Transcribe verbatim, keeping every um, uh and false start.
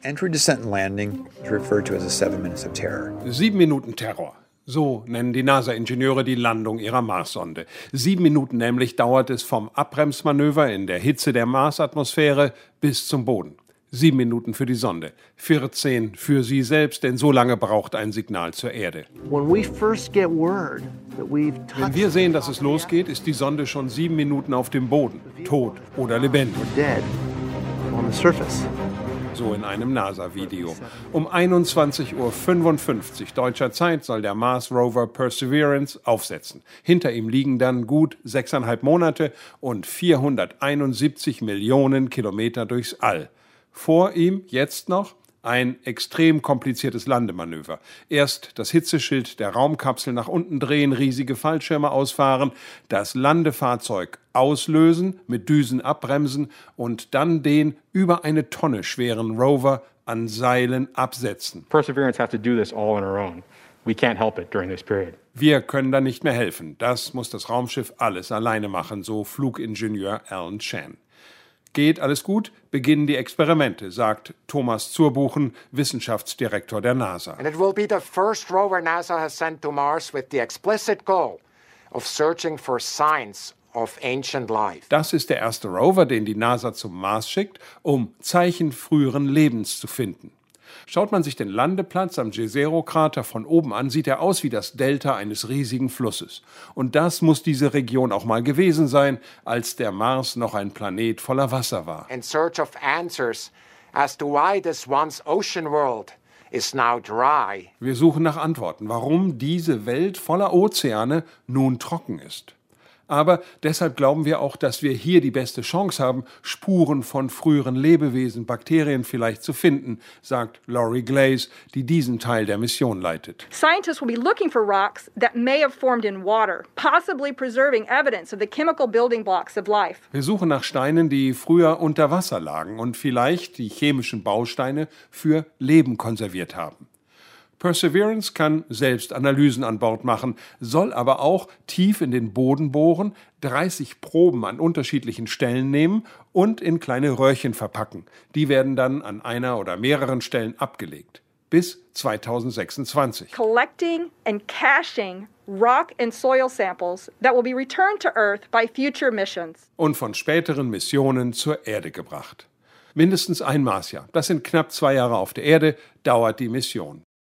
Entry, descent and landing is referred to as a seven minutes of terror. Sieben Minuten Terror. So nennen die NASA-Ingenieure die Landung ihrer Marssonde. Sieben Minuten nämlich dauert es vom Abbremsmanöver in der Hitze der Marsatmosphäre bis zum Boden. Sieben Minuten für die Sonde, vierzehn für sie selbst, denn so lange braucht ein Signal zur Erde. When we first get word that we've touched Wenn wir sehen, dass es losgeht, ist die Sonde schon sieben Minuten auf dem Boden, tot oder lebendig. dead on the surface. So in einem NASA-Video. Um einundzwanzig Uhr fünfundfünfzig deutscher Zeit soll der Mars-Rover Perseverance aufsetzen. Hinter ihm liegen dann gut sechseinhalb Monate und vierhunderteinundsiebzig Millionen Kilometer durchs All. Vor ihm jetzt noch ein extrem kompliziertes Landemanöver. Erst das Hitzeschild der Raumkapsel nach unten drehen, riesige Fallschirme ausfahren, das Landefahrzeug auslösen, mit Düsen abbremsen und dann den über eine Tonne schweren Rover an Seilen absetzen. Perseverance has to do this all on our own. We can't help it during this period. Wir können da nicht mehr helfen. Das muss das Raumschiff alles alleine machen, so Flugingenieur Alan Shan. Geht alles gut, beginnen die Experimente, sagt Thomas Zurbuchen, Wissenschaftsdirektor der NASA. And it will be the first rover NASA has sent to Mars with the explicit goal of searching for signs of ancient life. Das ist der erste Rover, den die NASA zum Mars schickt, um Zeichen früheren Lebens zu finden. Schaut man sich den Landeplatz am Jezero-Krater von oben an, sieht er aus wie das Delta eines riesigen Flusses. Und das muss diese Region auch mal gewesen sein, als der Mars noch ein Planet voller Wasser war. In search of answers as to why this once ocean world is now dry. Wir suchen nach Antworten, warum diese Welt voller Ozeane nun trocken ist. Aber deshalb glauben wir auch, dass wir hier die beste Chance haben, Spuren von früheren Lebewesen, Bakterien vielleicht zu finden, sagt Laurie Glaze, die diesen Teil der Mission leitet. Scientists will be looking for rocks that may have formed in water, possibly preserving evidence of the chemical building blocks of life. Wir suchen nach Steinen, die früher unter Wasser lagen und vielleicht die chemischen Bausteine für Leben konserviert haben. Perseverance kann selbst Analysen an Bord machen, soll aber auch tief in den Boden bohren, dreißig Proben an unterschiedlichen Stellen nehmen und in kleine Röhrchen verpacken. Die werden dann an einer oder mehreren Stellen abgelegt. Bis zweitausendsechsundzwanzig. Collecting and caching rock and soil samples that will be returned to Earth by future missions. Und von späteren Missionen zur Erde gebracht. Mindestens ein Marsjahr, das sind knapp zwei Jahre auf der Erde, dauert die Mission.